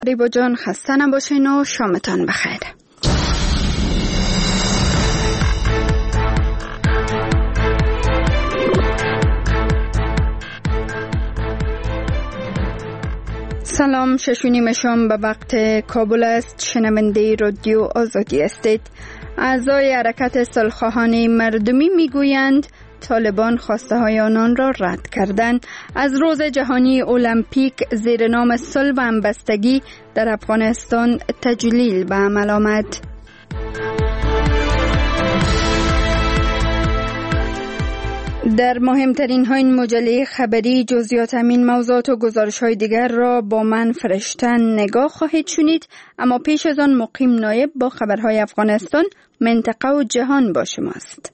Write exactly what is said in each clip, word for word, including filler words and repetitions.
ریبا جان خسته نباشین و شامتان بخیر. سلام، شش و نیم شام به وقت کابل است. شنونده رادیو آزادی هستید. اعضای حرکت صلح‌خواهان مردمی میگویند طالبان خواسته های آنان را رد کردند. از روز جهانی المپیک زیر نام صلح و همبستگی در افغانستان تجلیل به عمل آمد. در مهمترین های این مجله خبری جزئیات همین موضوعات و گزارش های دیگر را با من فرشتن نگاه خواهید شنید، اما پیش از آن مقیم نایب با خبرهای افغانستان، منطقه و جهان با شماست.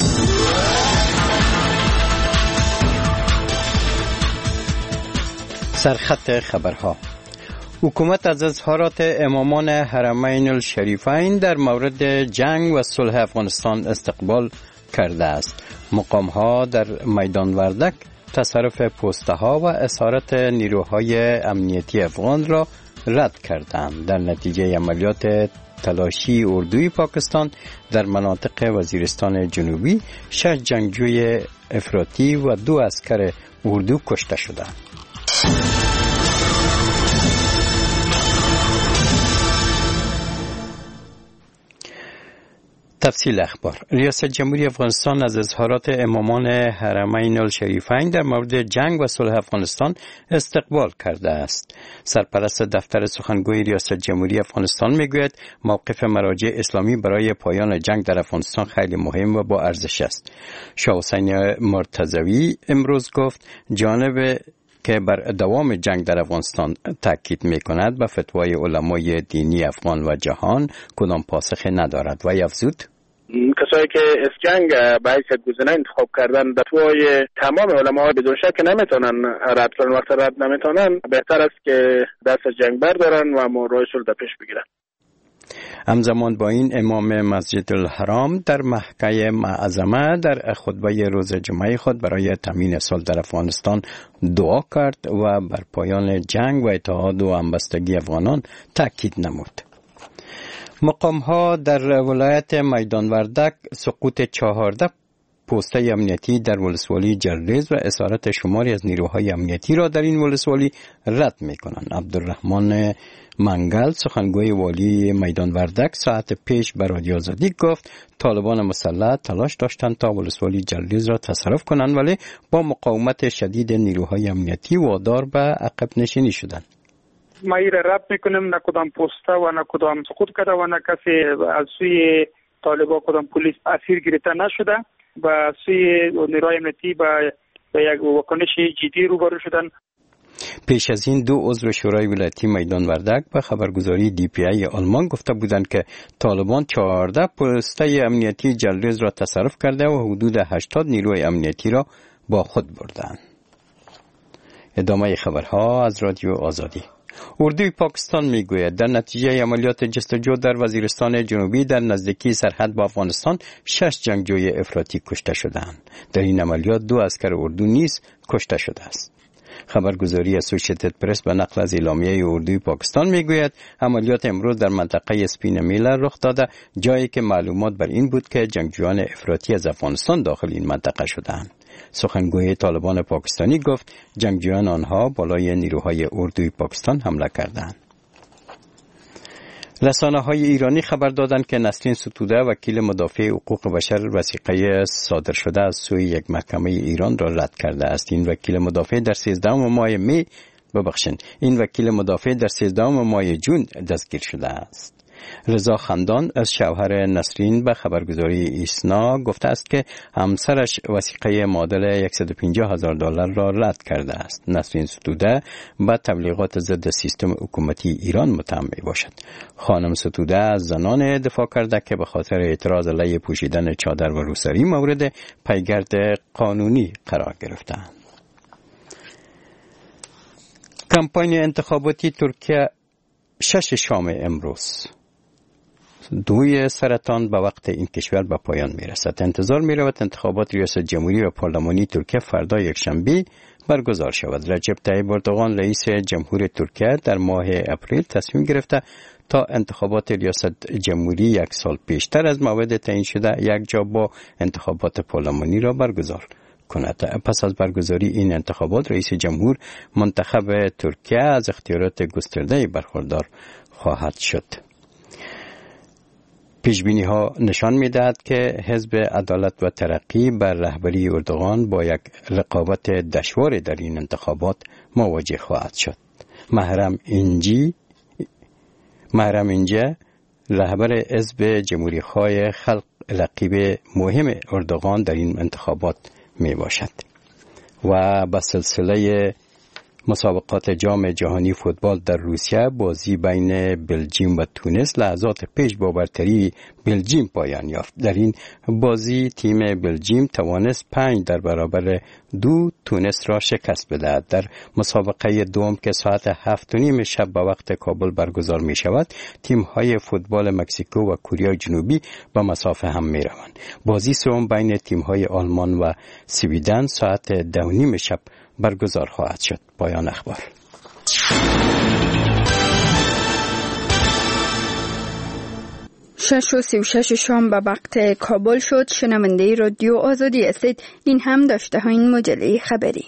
سرخط خبرها. حکومت از اظهارات امامان حرمین الشریفین در مورد جنگ و صلح افغانستان استقبال کرده است. مقام ها در میدان وردک تصرف پوسته ها و اسارت نیروهای امنیتی افغان را رد کردند. در نتیجه عملیات تلاشی اردوی پاکستان در مناطق وزیرستان جنوبی، شش جنگجوی افراطی و دو عسکر اردو کشته شدند. تفصیل اخبار. ریاست جمهوری افغانستان از اظهارات امامان حرمین الشریفین در مورد جنگ و صلح افغانستان استقبال کرده است. سرپرست دفتر سخنگوی ریاست جمهوری افغانستان میگوید موقف مراجع اسلامی برای پایان جنگ در افغانستان خیلی مهم و با ارزش است. شاه حسین مرتضوی امروز گفت جانب که بر دوام جنگ در افغانستان تاکید می‌کند به فتوای علمای دینی افغان و جهان کدام پاسخ ندارد و افزود کسایی که از جنگ به حیث گزینه انتخاب کردن فتوای تمام علما بدون شک نمیتونن رد کنن. وقت رد نمیتونن بهتر است که دست از جنگ بردارن و راه صلح پیش بگیرن. همزمان با این امام مسجد الحرام در مکه معظمه در خطبه روز جمعه خود برای تامین صلح در افغانستان دعا کرد و بر پایان جنگ و اتحاد و همبستگی افغانان تاکید نمود. مقام ها در ولایت میدان وردک سقوط چهارده پوسته امنیتی در ولسوالی جرریز و اسارت شماری از نیروهای امنیتی را در این ولسوالی رد می کنند. عبدالرحمن منگل سخنگوی والی میدان وردک ساعت پیش به رادیو آزادی گفت طالبان مسلح تلاش داشتند تا ولسوالی جرریز را تصرف کنند، ولی با مقاومت شدید نیروهای امنیتی وادار به عقب نشینی شدند. ما این را رد میکنیم، نه کدام پوسته و نه کدام سقوط کرده و نه کسی از سوی طالبان کدام پلیس اسیر گرفته نشده و سوی نیروهای امنیتی به یک واکنش جدی روبرو شدن. پیش از این دو عضو شورای ولایتی میدان وردک به خبرگزاری دی پی ای آلمان گفته بودند که طالبان چهارده پوسته امنیتی جرریز را تصرف کرده و حدود هشتاد نیروی امنیتی را با خود بردند. ادامه خبرها از رادیو آزادی. اردوی پاکستان میگوید در نتیجه عملیات جستجو در وزیرستان جنوبی در نزدیکی سرحد با افغانستان شش جنگجوی افراطی کشته شدند. در این عملیات دو عسکر اردو نیز کشته شده است. خبرگزاری اسوسییتد پرس به نقل از اعلامیه اردوی پاکستان میگوید عملیات امروز در منطقه سپین میلر رخ داده، جایی که معلومات بر این بود که جنگجویان افراطی از افغانستان داخل این منطقه شدند. سخنگوی طالبان پاکستانی گفت جنگجویان آنها بالای نیروهای اردوی پاکستان حمله کردند. رسانه‌های ایرانی خبر دادند که نسرین ستوده وکیل مدافع حقوق بشر وثیقه صادر شده از سوی یک محکمه ایران را رد کرده است. این وکیل مدافع در سیزدهم ماه می ببخشید این وکیل مدافع در سیزدهم ماه جون دستگیر شده است. رضا خندان از شوهر نسرین به خبرگزاری ایسنا گفته است که همسرش وثیقه معادل صد و پنجاه هزار دلار را رد کرده است. نسرین ستوده به تبلیغات ضد سیستم حکومتی ایران متهم می باشد. خانم ستوده از زنان دفاع کرده که به خاطر اعتراض علیه پوشیدن چادر و روسری مورد پیگرد قانونی قرار گرفتند. کمپاین انتخاباتی ترکیه شش شام امروز دوی سرطان به وقت این کشور به پایان می رسد. انتظار می رود انتخابات ریاست جمهوری و پارلمانی ترکیه فردا یکشنبه برگزار شود. رجب طیب اردوغان رئیس جمهور ترکیه در ماه اپریل تصمیم گرفته تا انتخابات ریاست جمهوری یک سال پیشتر از موعد تعیین شده یک جا با انتخابات پارلمانی را برگزار کند. پس از برگزاری این انتخابات رئیس جمهور منتخب ترکیه از اختیارات گسترده برخوردار خواهد شد. پیشبینی ها نشان می دهد که حزب عدالت و ترقی بر رهبری اردوغان با یک رقابت دشوار در این انتخابات مواجه خواهد شد. محرم اینجی محرم اینجا رهبر حزب جمهوری خواه خلق رقیب مهم اردوغان در این انتخابات می باشد. و با سلسله مسابقات جام جهانی فوتبال در روسیه بازی بین بلژیم و تونس لحظات پیش با برتری بلژیم پایان یافت. در این بازی تیم بلژیم توانست پنج در برابر دو تونس را شکست بدهد. در مسابقه دوم که ساعت هفت و نیم شب به وقت کابل برگزار می شود تیم های فوتبال مکزیکو و کره جنوبی به مسافه هم می روند. بازی سوم بین تیم های آلمان و سویدن ساعت ده و نیم شب برگزار خواهد شد. پایان اخبار. شش و سی و شش شام به وقت کابل شد. شنونده رادیو آزادی هستید. این هم داشته ها این مجله خبری.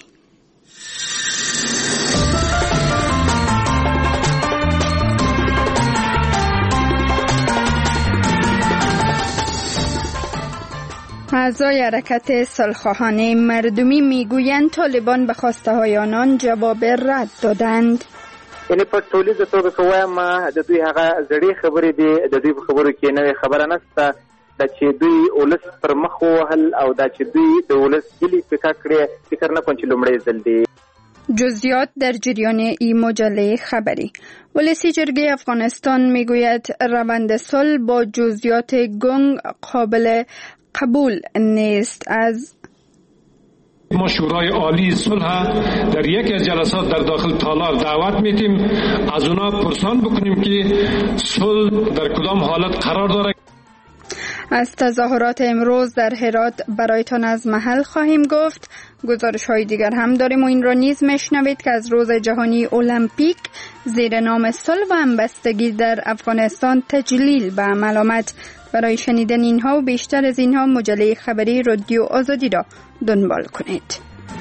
اعضای حرکت صلح‌خواهان مردمی میگویند طالبان به خواسته های آنان جواب رد دادند. یعنی په ټولیزه توګه که وایم د دوی هغه زړې خبرې دي، د دوی په خبرو کې نوې خبره نشته، دا چې دوی ولس پر مخ ووهل او دا چې دوی د ولس هیلې پیکه کړې، فکر نه کوم چې لومړی ځل دی. جزئیات در جریان این مجله خبری. ولسی جرگه افغانستان میگوید روند صلح با جزئیات گنگ قابل قبول نیست. از ما شورای عالی صلح در یکی از جلسات در داخل تالار دعوت میتیم از اونا پرسان بکنیم که صلح در کدام حالت قرار داره. از تظاهرات امروز در هرات برایتان از محل خواهیم گفت. گزارش های دیگر هم داریم و این را نیز میشنوید که از روز جهانی المپیک زیر نام صلح و همبستگی در افغانستان تجلیل به عمل آمد. برای شنیدن اینها و بیشتر از اینها مجله خبری رادیو آزادی را دنبال کنید.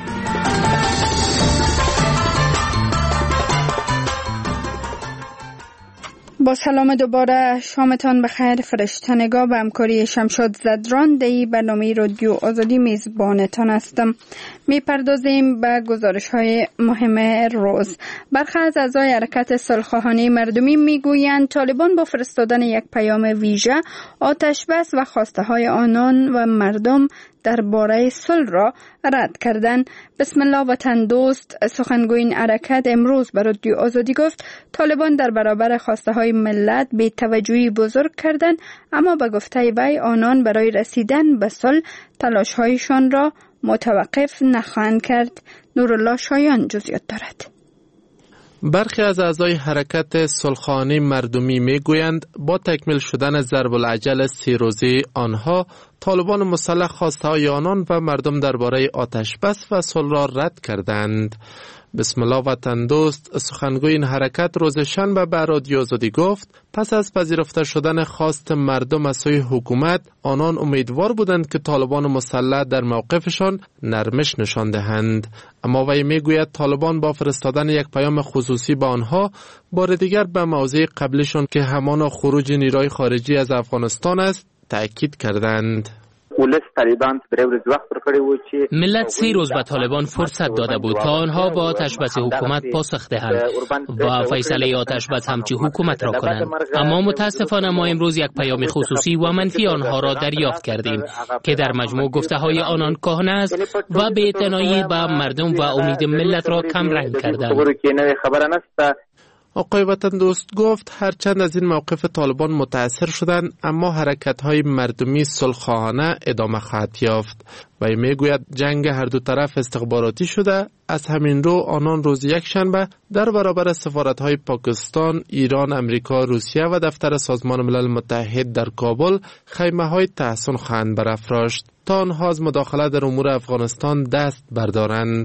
با سلام دوباره، شامتان بخیر. فرشتنگاه به همکاری شمشاد زدران دی برنامه رادیو آزادی میزبانتان هستم. میپردازیم به گزارش های مهم روز. برخی از اعضای حرکت صلح‌خواهان مردمی میگویند طالبان با فرستادن یک پیام ویژه آتش بس و خواسته های آنان و مردم درباره صلح را رد کردند. بسم الله وطن دوست سخنگوی این حرکت امروز به رادیو آزادی گفت طالبان در برابر خواسته های ملت بی توجهی بزرگ کردند، اما به گفته وی آنان برای رسیدن به صلح تلاش هایشان را متوقف نخواهند کرد. نورالله شایان جزئیات دارد. برخی از اعضای حرکت صلح‌خواهان مردمی میگویند با تکمیل شدن ضرب العجل سی روزه آنها طالبان مسلح خواسته های آنان و مردم درباره آتش بس و صلح را رد کردند. بسم الله وطن دوست سخنگوی این حرکت روز شنبه به رادیو آزادی گفت پس از پذیرفته شدن خواست مردم از سوی حکومت آنان امیدوار بودند که طالبان مسلح در موقفشان نرمش نشان دهند، اما وی میگوید طالبان با فرستادن یک پیام خصوصی به آنها بار دیگر به موضع قبلشان که همان خروج نیروی خارجی از افغانستان است تأکید کردند. ملت سی روز به طالبان فرصت داده بود تا آنها با آتش بس حکومت پاسخ دهند و فیصله آتش بس همچی حکومت را کنند، اما متاسفانه ما امروز یک پیام خصوصی و منفی آنها را دریافت کردیم که در مجموع گفته های آنان کهنه است و بی‌اعتنایی به مردم و امید ملت را کم رنگ کردند. آقای وطن دوست گفت هرچند از این موقف طالبان متاثر شدند، اما حرکت‌های مردمی صلح‌خواهانه ادامه خواهد یافت. و میگوید جنگ هر دو طرف استخباراتی شده. از همین رو آنان روز یک شنبه در برابر سفارت‌های پاکستان، ایران، امریکا، روسیه و دفتر سازمان ملل متحد در کابل خیمه‌های تحصن خواهند برافراشت تا آنها از مداخله در امور افغانستان دست بردارند.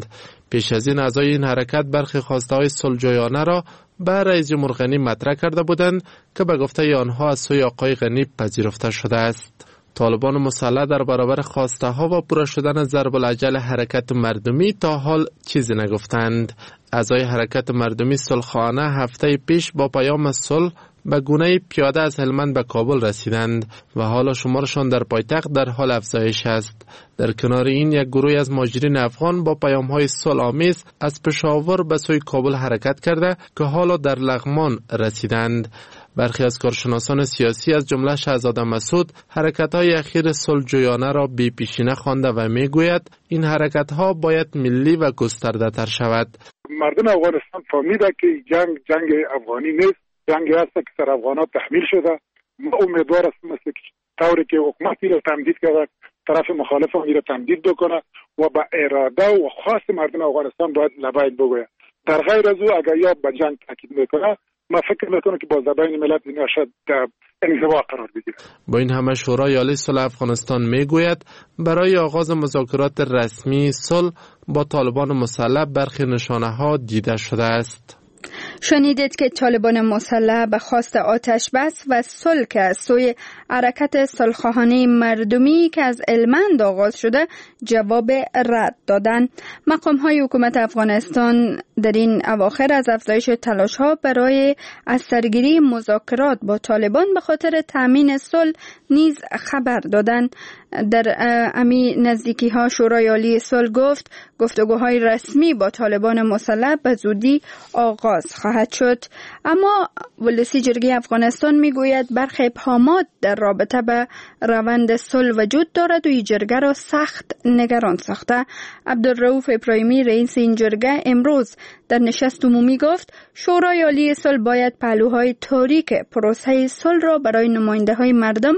پیش از این اعضای این حرکت برخی خواسته‌های صلح‌جویانه را به رئیس جمهور غنی مطرح کرده بودند که به گفته آنها از سوی آقای غنی پذیرفته شده است. طالبان مسلح در برابر خواسته ها و پورا شدن ضرب العجل حرکت مردمی تا حال چیزی نگفتند. اعضای حرکت مردمی صلح‌خواهانه هفته پیش با پیام صلح به گونه پیاده از هلمند به کابل رسیدند و حالا شمارشان در پایتخت در حال افزایش است. در کنار این یک گروه از مهاجرین افغان با پیام‌های صلح‌آمیز از پشاور به سوی کابل حرکت کرده که حالا در لغمان رسیدند. برخی از کارشناسان سیاسی از جمله شهزاده مسعود حرکت‌های اخیر صلح‌جویانه را بی پیشینه خوانده و می‌گوید این حرکت‌ها باید ملی و گسترده‌تر شود. مردم افغانستان فهمیده که جنگ جنگ افغانی نیست، جنگی است که سر افغان‌ها تحمیل شده. ما امیدوار هستیم که طوری که حکومتی را تمدید کرده طرف مخالف هم را تمدید بکنه و با اراده و خواست مردم افغانستان باید لبیک بگوید. در غیر از او اگر یا به جنگ تاکید میکنه، ما فکر میکنم که با زبان ملت این شاید انزوا قرار بگیره. با این همه شورای عالی صلح افغانستان میگوید برای آغاز مذاکرات رسمی صلح با طالبان مسلح برخی نشانه ها دیده شده است. شنیدید که طالبان مسلح به خواست آتش بس و صلح که از سوی حرکت صلح‌خواهانه مردمی که از هلمند آغاز شده جواب رد دادند. مقام‌های حکومت افغانستان در این اواخر از افزایش تلاش‌ها برای از سرگیری مذاکرات با طالبان به خاطر تامین صلح نیز خبر دادند. در امی نزدیکی ها شورای عالی صلح گفت گفتگوهای رسمی با طالبان مسلح به زودی آغاز خواهد شد. اما ولسی جرگه افغانستان میگوید برخی ابهامات در رابطه به روند صلح وجود دارد و این جرگه را سخت نگران ساخته. عبدالرؤوف ابراهیمی رئیس این جرگه امروز در نشست عمومی گفت شورای عالی صلح باید پهلوهای تاریک پروسه صلح را برای نماینده های مردم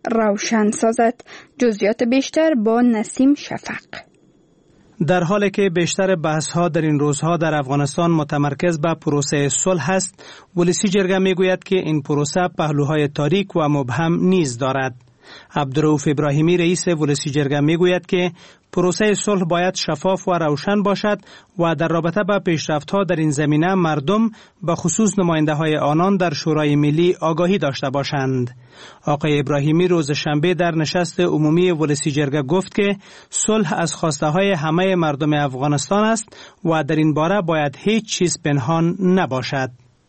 روشن سازد. جزئیات بیشتر با نسیم شفق. در حالی که بیشتر بحث‌ها در این روزها در افغانستان متمرکز به پروسه صلح است، ولسی جرگه میگوید که این پروسه پهلوهای تاریک و مبهم نیز دارد. عبدالرؤوف ابراهیمی رئیس ولسی جرگه میگوید که پروسه صلح باید شفاف و روشن باشد و در رابطه با پیشرفت‌ها در این زمینه مردم به خصوص نماینده‌های آنان در شورای ملی آگاهی داشته باشند. آقای ابراهیمی روز شنبه در نشست عمومی ولسی جرگه گفت که صلح از خواسته‌های همه مردم افغانستان است و در این باره باید هیچ چیز پنهان نباشد.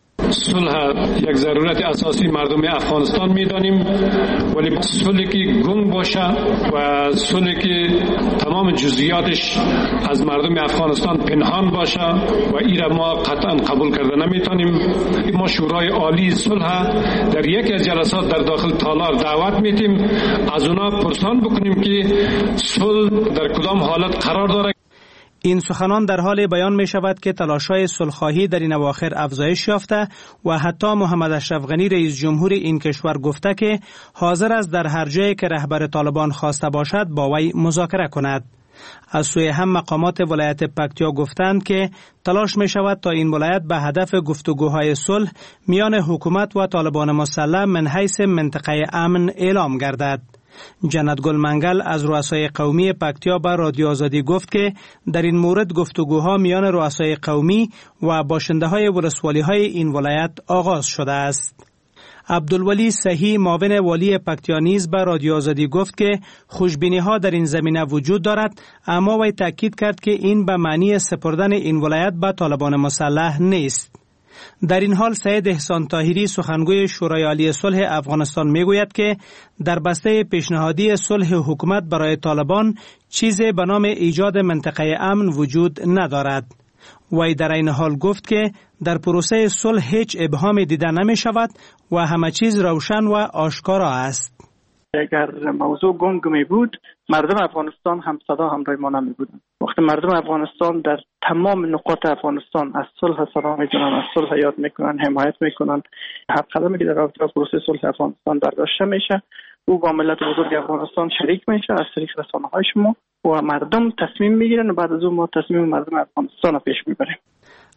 صلح یک ضرورت اساسی مردم افغانستان می‌دانیم، ولی صلحی که گنگ باشه و صلحی که تمام جزئیاتش از مردم افغانستان پنهان باشه و این را ما قطعا قبول کرده نمیتونیم. ما شورای عالی صلح در یکی از جلسات در داخل تالار دعوت میتیم، از اونا پرسان بکنیم که صلح در کدام حالت قرار داره. این سخنان در حال بیان می شود که تلاش‌های صلح‌خواهی در این اواخر افزایش یافته و حتی محمد اشرف غنی رئیس جمهور این کشور گفته که حاضر است در هر جایی که رهبر طالبان خواسته باشد با وی مذاکره کند. از سوی هم مقامات ولایت پکتیا گفتند که تلاش می شود تا این ولایت به هدف گفتگوهای صلح میان حکومت و طالبان مسلح من حیث منطقه امن اعلام گردد. جنت گل منگل از رؤسای قومی پکتیا به رادیو آزادی گفت که در این مورد گفتگوها میان رؤسای قومی و باشنده‌های ولسوالی‌های این ولایت آغاز شده است. عبدالولی صحیح معاون والی پکتیا نیز به رادیو آزادی گفت که خوشبینی‌ها در این زمینه وجود دارد، اما وی تاکید کرد که این به معنی سپردن این ولایت به طالبان مسلح نیست. در این حال سید احسان طاهری سخنگوی شورای عالی صلح افغانستان میگوید که در بسته پیشنهادی صلح حکومت برای طالبان چیزی به نام ایجاد منطقه امن وجود ندارد. وی در این حال گفت که در پروسه صلح هیچ ابهامی دیده نمی شود و همه چیز روشن و آشکارا است. اگر موضوع گنگ می بود مردم افغانستان هم صدا همراه ما نمی بودند. وقتی مردم افغانستان در تمام نقاط افغانستان از صلح صدا میزنن، از صلح یاد میکنن، حمایت میکنن، هر قدمی که در رابطه با پروسه صلح افغانستان برداشته میشه او با ملت بزرگ افغانستان شریک میشه از طریق رسانه‌های شما و مردم تصمیم میگیرن و بعد از اون ما تصمیم مردم افغانستان رو پیش میبریم.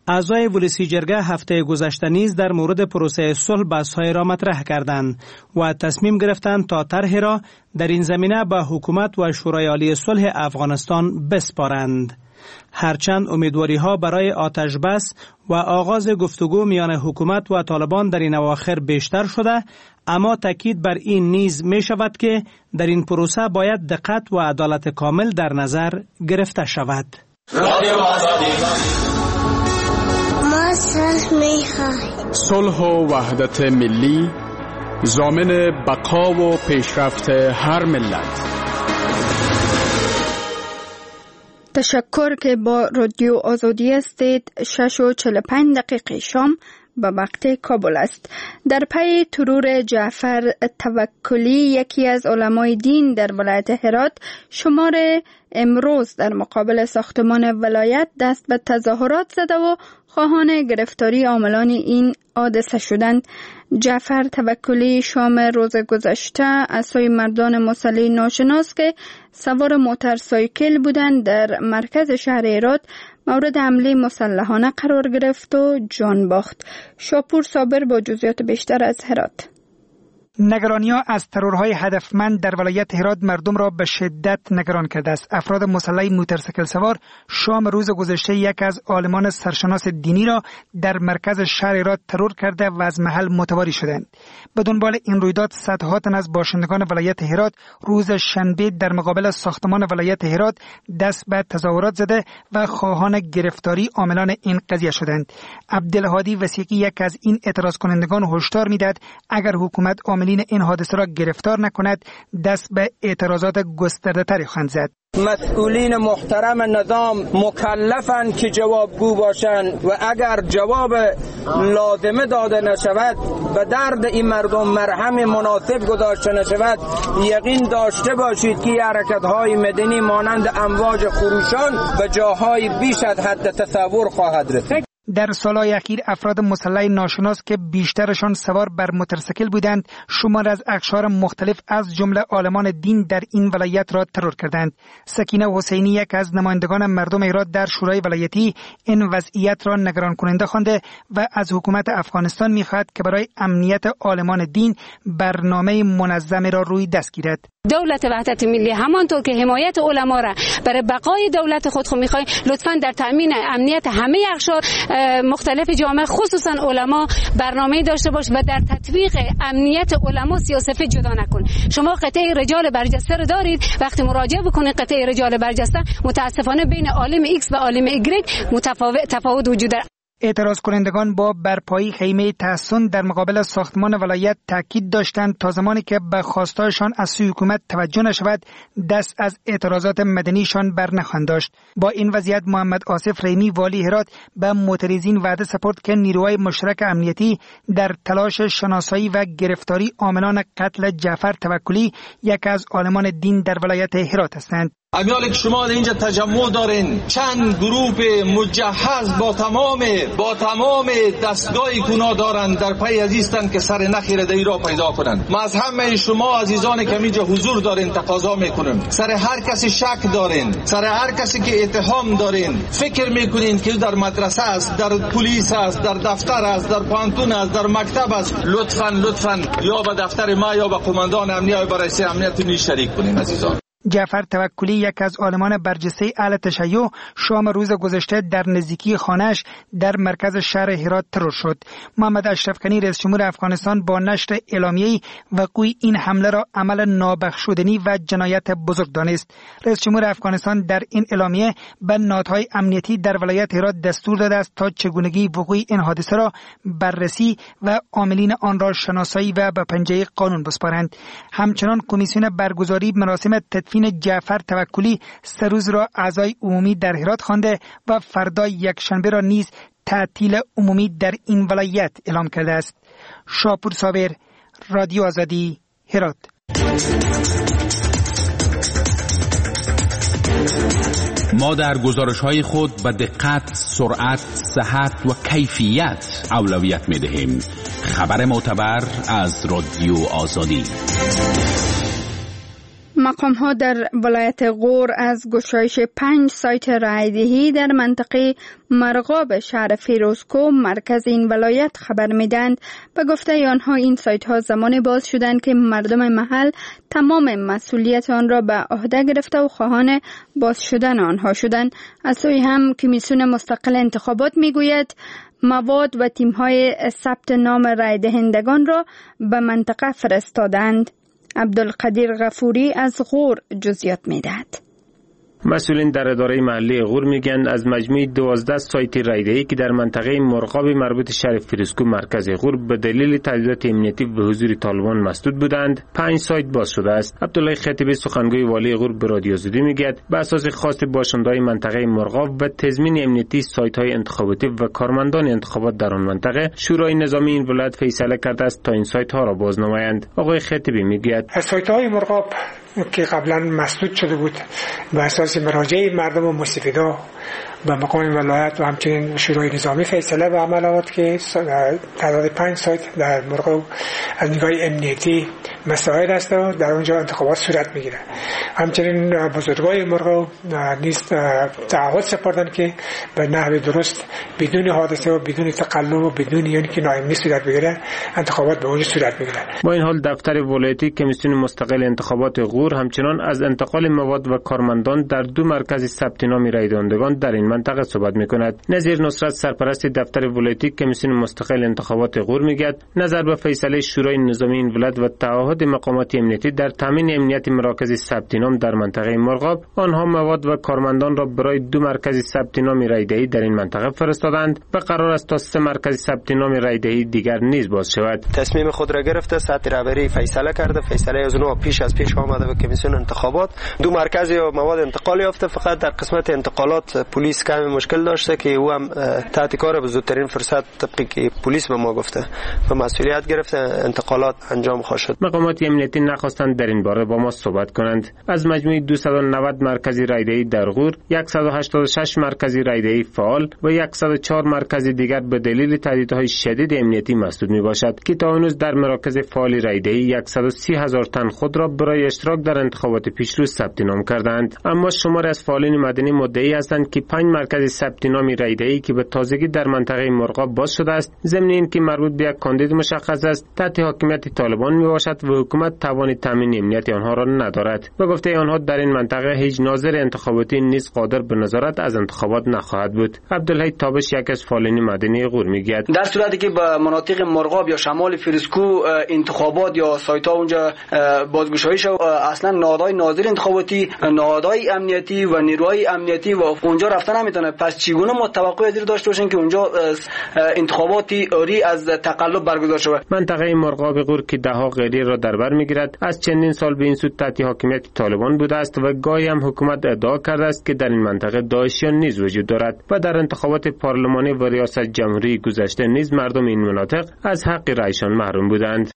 اعضای ولسی جرگه هفته گذشته نیز در مورد پروسه صلح بحث‌های را مطرح کردند و تصمیم گرفتند تا طرح را در این زمینه به حکومت و شورای عالی صلح افغانستان بسپارند. هرچند امیدواری ها برای آتش بس و آغاز گفتگو میان حکومت و طالبان در این اواخر بیشتر شده، اما تاکید بر این نیز می شود که در این پروسه باید دقت و عدالت کامل در نظر گرفته شود. ما صلح می خواهیم. صلح و وحدت ملی ضامن بقا و پیشرفت هر ملت. تشکر که با رادیو آزادی هستید. شش و چهل و پنج دقیقه شام به وقت کابل است. در پی ترور جعفر توکلی، یکی از علمای دین در ولایت هرات، شمار امروز در مقابل ساختمان ولایت دست به تظاهرات زده و خواهان گرفتاری عاملان این حادثه شدند. جعفر توکلی شام روز گذشته از سوی مردان مسلح ناشناس که سوار موتورسایکل بودند در مرکز شهر هرات مورد حمله مسلحانه قرار گرفت و جان باخت. شاپور صابر با جزئیات بیشتر از هرات. نگرانی‌ها از ترورهای هدفمند در ولایت هرات مردم را به شدت نگران کرده است. افراد مسلح موتورسیکل سوار شام روز گذشته یک از عالمان سرشناس دینی را در مرکز شهر هرات ترور کرده و از محل متواری شدند. به دنبال این رویداد صدها تن از باشندگان ولایت هرات روز شنبه در مقابل ساختمان ولایت هرات دست به تظاهرات زده و خواهان گرفتاری عاملان این قضیه شدند. عبدالهادی وثیقی یک از این اعتراض کنندگان هشدار می‌داد اگر حکومت این حادثه را گرفتار نکند دست به اعتراضات گسترده تری خواهند زد. مسئولین محترم نظام مکلفند که جوابگو باشند و اگر جواب لازمه داده نشود به درد این مردم مرهم مناسب گذاشته نشود، یقین داشته باشید که حرکت‌های مدنی مانند امواج خروشان به جاهای بیش از حد تصور خواهد رسید. در سالهای اخیر افراد مسلح ناشناس که بیشترشان سوار بر موتورسیکل بودند شمار از اقشار مختلف از جمله عالمان دین در این ولایت را ترور کردند. سکینه حسینی یک از نمایندگان مردم هرات در شورای ولایتی این وضعیت را نگران کننده خوانده و از حکومت افغانستان می‌خواهد که برای امنیت عالمان دین برنامه منظمی را روی دست گیرد. دولت وحدت ملی همانطور که حمایت علما را برای بقای دولت خود خو می‌خواهد، لطفاً در تأمین امنیت همه اقشار مختلف جامعه خصوصا علما برنامه داشته باش و در تطبیق امنیت علما سیاست جدا نکن. شما قطعه رجال برجسته رو دارید، وقتی مراجعه بکنید قطعه رجال برجسته متاسفانه بین عالم ایکس و عالم ایگرگ متفاوت تفاوت وجود دارد. اعتراض کنندگان با برپایی خیمه تحصن در مقابل ساختمان ولایت تاکید داشتند تا زمانی که به خواستایشان از سوی حکومت توجه نشود دست از اعتراضات مدنیشان بر نخواهند داشت. با این وضعیت محمد آصف ریمی والی هرات به معترضین وعده سپرد که نیروهای مشترک امنیتی در تلاش شناسایی و گرفتاری عاملان قتل جعفر توکلی یک از عالمان دین در ولایت هرات هستند. امیالی که شما اینجا تجمع دارین چند گروه مجهز با تمام با تمام دستگاهی کنا دارند در پی عزیزتن که سر نخیر دایی را پیدا کنند. ما از همه شما عزیزانی که اینجا حضور دارین تقاضا میکنیم سر هر کسی شک دارین، سر هر کسی که اتهام دارین، فکر میکنین که در مدرسه است، در پلیس است، در دفتر است، در پانتون است، در مکتب است، لطفاً لطفاً یا به دفتر ما یا به قماندان امنیت یا به رئیس امنیت می شریک کنین عزیزان. جعفر توکلی یک از عالمان برجسته اهل تشیع شام روز گذشته در نزدیکی خانه‌اش در مرکز شهر هرات ترور شد. محمد اشرف غنی رئیس جمهور افغانستان با نشر اعلامیه‌ای وقوع این حمله را عمل نابخشودنی و جنایت بزرگ دانست. رئیس جمهور افغانستان در این اعلامیه به نهادهای امنیتی در ولایت هرات دستور داده است تا چگونگی وقوع این حادثه را بررسی و عاملین آن را شناسایی و به پنجه قانون بسپارند. همچنان کمیسیون برگزاری مراسم تدفین جعفر توکلی سه روز را اعضای عمومی در هرات خوانده و فردا یک شنبه را نیز تعطیل عمومی در این ولایت اعلام کرده است. شاپور صابر، رادیو آزادی، هرات. ما در گزارش‌های خود به دقت، سرعت، صحت و کیفیت اولویت می‌دهیم. خبر معتبر از رادیو آزادی. مقام ها در ولایت غور از گشایش پنج سایت رایدهی در منطقه مرغاب شهر فیروزکوه مرکز این ولایت خبر میدند. به گفته آنها این سایت ها زمان باز شدند که مردم محل تمام مسئولیت آن را به عهده گرفته و خواهان باز شدن آنها شدند. از سوی هم کمیسیون مستقل انتخابات میگوید مواد و تیم های ثبت نام رای دهندگان را به منطقه فرستادند. عبدالقدیر غفوری از غور جزئیات میدهد. مسئولین در اداره محلی غور میگن از مجموع دوازده سایت رایدهی که در منطقه مرغاب مربوط شهر فیروزکوه مرکز غور به دلیل تهدیدات امنیتی و حضور طالبان مسدود بودند، پنج سایت باز شده است. عبدالله خطیبی سخنگوی والی غور به رادیو زدی میگه به اساس خواست باشنده‌های منطقه مرغاب و تضمین امنیتی سایت‌های انتخاباتی و کارمندان انتخابات در آن منطقه، شورای نظامی این ولایت فیصله کرده است تا این سایت‌ها را باز نمایند. آقای خطیبی میگه سایت‌های مرغاب که قبلا مسدود شده بود به اساس مراجعه مردم و مستفیدا به مقام ولایت و همچنین شورای نظامی فیصله به عمل آورد که تعداد پنج سایت در مرغاب از نگاه امنیتی مسائل است و در اونجا انتخابات صورت میگیره. همچنین بزرگای مرغاب نیز تعهد سپردن که به نحو درست بدون حادثه و بدون تقلب و بدون یعنی که ناامنی صورت بگیره انتخابات به اونجا صورت میگیره. با این حال دفتر ولایتی کمیسیون مستقل انتخابات غور همچنان از انتقال مواد و کارمندان در دو مرکز ثبت نام رای دهندگان در این منطقه صحبت میکند. نظیر نصرت سرپرست دفتر ولایتی کمیسیون مستقل انتخابات غور میگه نظر به فیصله شورای نظامی این ولایت و تعهد مقامات امنیتی در تامین امنیت مراکز ثبت نام در منطقه مرغاب، آنها مواد و کارمندان را برای دو مرکز ثبت نام رایدهی در این منطقه فرستادند و قرار است تا سه مرکز ثبت نام رایدهی دیگر نیز باز شود. تصمیم خود را گرفته، سطح رهبری فیصله کرده، فیصله از اونها پیش از پیش آمده به کمیسیون انتخابات. دو مرکز یا مواد انتقال یافته، فقط در قسمت انتقالات پلیس کمی مشکل داشته که او هم تحت کار به زودترین فرصت طبقی که پلیس به ما گفته و مسئولیت گرفته انتقالات انجام خواهد شد. مقامات امنیتی نخواستند در این باره با ما صحبت کنند. از مجموع دویست و نود مرکزی رایدهی در غور، صد و هشتاد و شش مرکزی رایدهی فعال و صد و چهار مرکز دیگر به دلیل تهدیدهای شدید امنیتی مسدود می باشد که تا هنوز در مراکز فعال رایدهی صد و سی هزار تن خود را برای اشتراک در انتخابات پیشرو ثبت نام کردند. اما شمار از فعالین مدنی مدعی هستند که پنج مرکز ثبت نام رایدهی که به تازگی در منطقه مرغاب باز شده است، ضمن اینکه مربوط به یک کاندید مشخص است، تحت حاکمیت طالبان می باشد و حکومت توان تامین امنیت آنها را ندارد. به گفته آنها در این منطقه هیچ ناظر انتخاباتی نیز قادر به نظارت از انتخابات نخواهد بود. عبدالحی تابش یک از فعالین مدنی غور میگه در صورتی که به مناطق مرغاب یا شمال فیروزکوه انتخابات یا سایت ها اونجا بازگشایی شد، اصلا نهادهای ناظر انتخاباتی، نهادهای امنیتی و نیروهای امنیتی و اونجا رفتن نمیتونه. پس چگونه ما توقع از داشته باشیم که اونجا انتخاباتی آری از تقلب برگزار شود؟ منطقه مرغاب غور که ده ها غیری را در بر میگیرد، از چندین سال به این سو تحت حاکمیت طالبان بوده است و گاهی هم حکومت ادعا کرده است که در این منطقه داعشیان نیز وجود دارد و در انتخابات پارلمانی و ریاست جمهوری گذشته نیز مردم این مناطق از حق رایشان محروم بودند.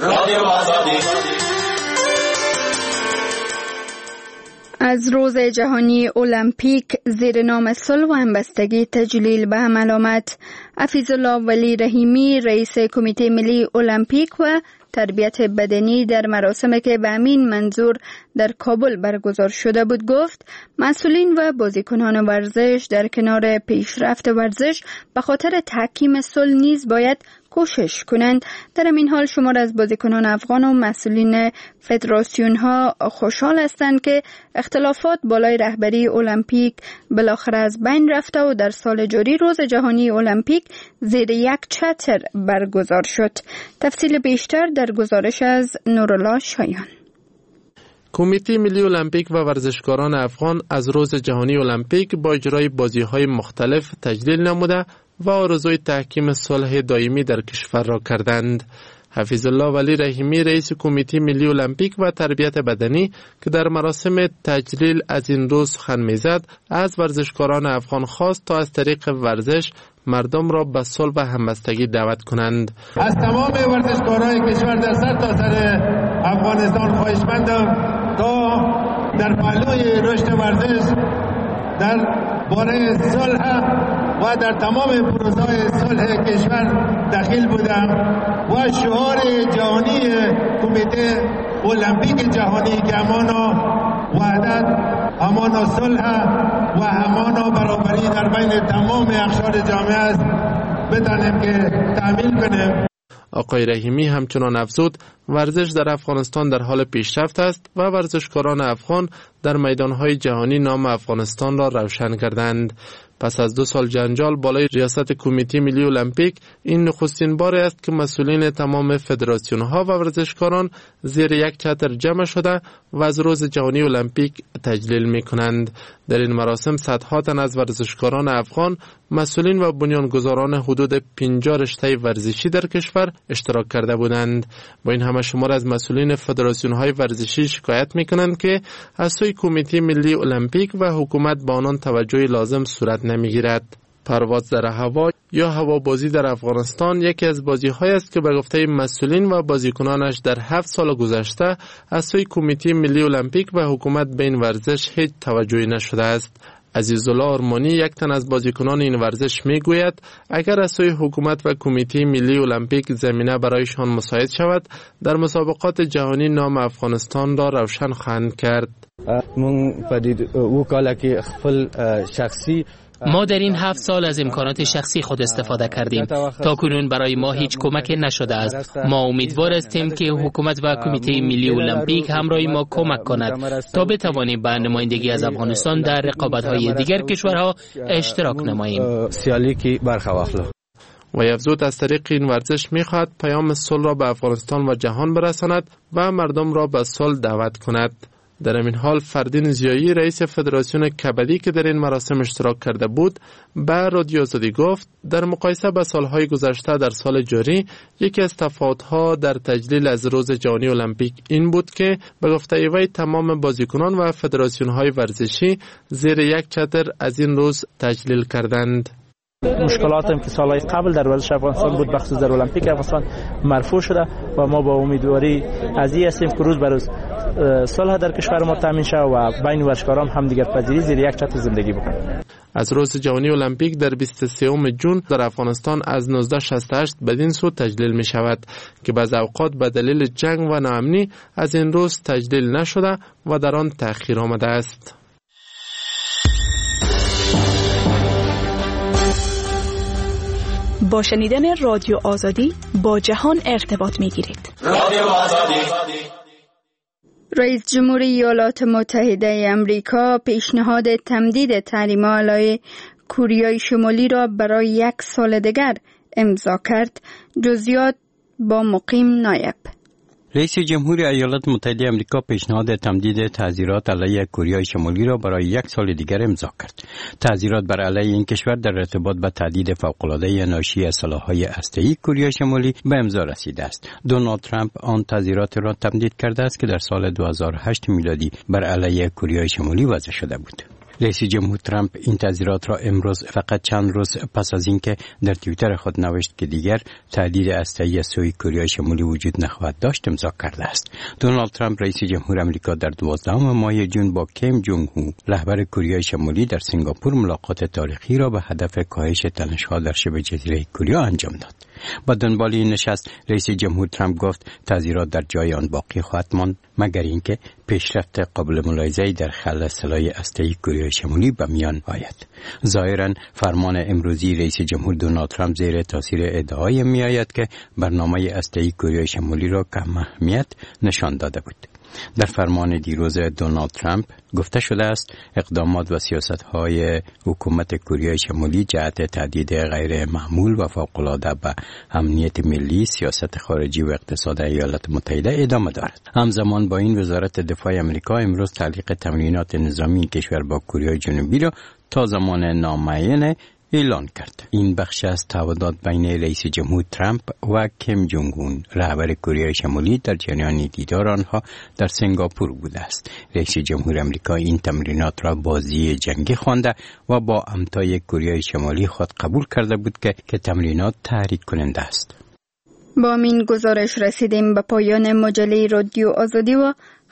از روز جهانی المپیک زیر نام صلح و همبستگی تجلیل به عمل آمد. حفیظالله ولی رحیمی رئیس کمیته ملی المپیک و تربیت بدنی در مراسمی که به همین منظور در کابل برگزار شده بود گفت مسئولین و بازیکنان ورزش در کنار پیشرفت ورزش به خاطر تحکیم صلح نیز باید کوشش کنند. در این حال شمار از بازیکنان افغان و مسئولین فدراسیون ها خوشحال هستند که اختلافات بالای رهبری المپیک بالاخره از بین رفته و در سال جاری روز جهانی المپیک زیر یک چتر برگزار شد. تفصیل بیشتر در گزارش از نورالله شایان. کمیته ملی المپیک و ورزشکاران افغان از روز جهانی المپیک با اجرای بازی‌های مختلف تجلیل نموده و آرزوی تحکیم صلح دائمی در کشور را کردند. حفیظالله ولی رحیمی رئیس کمیته ملی المپیک و تربیت بدنی که در مراسم تجلیل از این روز سخن می‌زد، از ورزشکاران افغان خواست تا از طریق ورزش مردم را به صلح و همبستگی دعوت کنند. از تمام ورزشکاران کشور در سر تا سر افغانستان خواهشمندم تا در پهلوی رشد ورزش در باره صلح و و در تمام پروسه‌های صلح کشور دخیل بودم و شعار جهانی کمیته المپیک جهانی که همانا وحدت، همانا صلح و همانا برابری در بین تمام اقشار جامعه است بدانیم که تأمین کنیم. آقای رحیمی همچنان افزود ورزش در افغانستان در حال پیشرفت است و ورزشکاران افغان در میدانهای جهانی نام افغانستان را روشن کردند. پس از دو سال جنجال بالای ریاست کمیته ملی المپیک، این نخستین بار است که مسئولین تمام فدراسیون ها و ورزشکاران زیر یک چتر جمع شده و از روز جهانی المپیک تجلیل می کنند. در این مراسم صدها تن از ورزشکاران افغان، مسئولین و بنیانگذاران حدود پنجاه رشته ورزشی در کشور اشتراک کرده بودند. با این همه شمار از مسئولین فدراسیون های ورزشی شکایت می کنند که از سوی کمیته ملی المپیک و حکومت با آنان توجه لازم صورت نمی گیرد. پرواز در هوا یا هوابازی در افغانستان یکی از بازی‌های است که به گفته مسئولین و بازیکنانش در هفت سال گذشته از سوی کمیته ملی المپیک و حکومت به این ورزش هیچ توجهی نشده است. عزیزالله آرمانی، یک تن از بازیکنان این ورزش میگوید اگر از سوی حکومت و کمیته ملی المپیک زمینه برایشان مساعد شود، در مسابقات جهانی نام افغانستان را روشن خواهند کرد. ما در این هفت سال از امکانات شخصی خود استفاده کردیم. تا کنون برای ما هیچ کمک نشده است. ما امیدوار هستیم که حکومت و کمیته ملی المپیک همراه ما کمک کند تا بتوانیم به نمایندگی از افغانستان در رقابت‌های دیگر کشورها اشتراک نماییم. و افزود از طریق این ورزش می‌خواهد پیام صلح را به افغانستان و جهان برساند و مردم را به صلح دعوت کند. در این حال فردین زیایی، رئیس فدراسیون کبدی که در این مراسم اشتراک کرده بود، به رادیو آزادی گفت در مقایسه با سالهای گذشته در سال جاری یکی از تفاوت‌ها در تجلیل از روز جهانی المپیک این بود که به گفته وی تمام بازیکنان و فدراسیون‌های ورزشی زیر یک چتر از این روز تجلیل کردند. مشکلات هم که سالهای قبل در ورزش افغانستان بود بخصوص در المپیک افغانستان مرفوع شده و ما با امیدواری از این هستیم که روز به روز صلح در کشور ما تامین شود و بین ورزشکاران هم دیگر پذیری زیر یک چتر زندگی بکنند. از روز جهانی المپیک در بیست و سوم ژوئن در افغانستان از نوزده شصت و هشت بدین سو تجلیل می شود که بعض اوقات به دلیل جنگ و ناامنی از این روز تجلیل نشده و در آن تأخیر آمده است. با شنیدن رادیو آزادی با جهان ارتباط می گیرید. رادیو آزادی. رئیس جمهوری ایالات متحده امریکا پیشنهاد تمدید تحریم علیه کره شمالی را برای یک سال دیگر امضا کرد. جزئیات با مقیم نایب. رئیس جمهوری ایالات متحده آمریکا پیشنهاد تمدید تعزیرات علیه کره شمالی را برای یک سال دیگر امضا کرد. تعزیرات بر علیه این کشور در ارتباط با تهدید فوق‌العاده ناشی از سلاح‌های هسته‌ای کره شمالی به امضا رسیده است. دونالد ترامپ آن تعزیرات را تمدید کرده است که در سال دو هزار و هشت میلادی بر علیه کره شمالی وضع شده بود. رئیس جمهور ترامپ این تعزیرات را امروز فقط چند روز پس از اینکه در توییتر خود نوشت که دیگر تهدید هسته‌ای از سوی کره شمالی وجود نخواهد داشت امضا کرده است. دونالد ترامپ رئیس جمهور آمریکا در دوازدهم ماه ژوئن با کیم جونگ هو رهبر کره شمالی در سنگاپور ملاقات تاریخی را به هدف کاهش تنش‌ها در شبه جزیره کره انجام داد. با دنبال این نشست رئیس جمهور ترامپ گفت تعزیرات در جای آن باقی خواهد ماند مگر اینکه پیشرفت قابل ملاحظه‌ای در خلع سلاح هسته‌ای کره شمالی به میان آید. ظاهراً فرمان امروزی رئیس جمهور دونالد ترامپ زیر تاثیر ادعای میآید که برنامه هسته‌ای کره شمالی را کم اهمیت نشان داده بود. در فرمان دیروز دونالد ترامپ گفته شده است اقدامات و سیاست‌های حکومت کره شمالی جهت تهدید غیر معمول و فوق‌العاده به امنیت ملی، سیاست خارجی و اقتصاد ایالات متحده ادامه دارد. همزمان با این وزارت دفاع آمریکا امروز تعلیق تمرینات نظامی کشور با کره جنوبی را تا زمان نامعین اعلان کرد. این بخش از تعهدات بین رئیس جمهور ترامپ و کیم جونگ اون رهبر کره شمالی در جریان دیدار آنها در سنگاپور بوده است. رئیس جمهور آمریکا این تمرینات را بازی جنگی خوانده و با امتای کره شمالی خود قبول کرده بود که که تمرینات تحریک کننده است. با این گزارش رسیدیم به پایان مجله رادیو آزادی و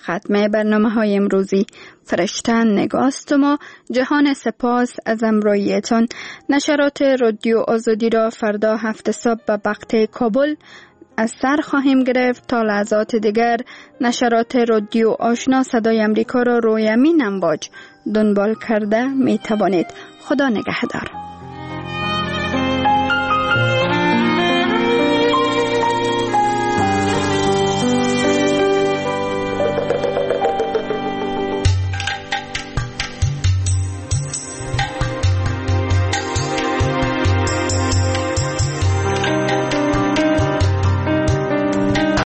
ختمه برنامه های امروزی فرشتن نگاست ما. جهان سپاس از امرویتان. نشرات رادیو آزادی را فردا هفت صبح به وقت کابل از سر خواهیم گرفت. تا لحظات دیگر نشرات رادیو آشنا صدای امریکا را روی امین امواج دنبال کرده می توانید. خدا نگهدار.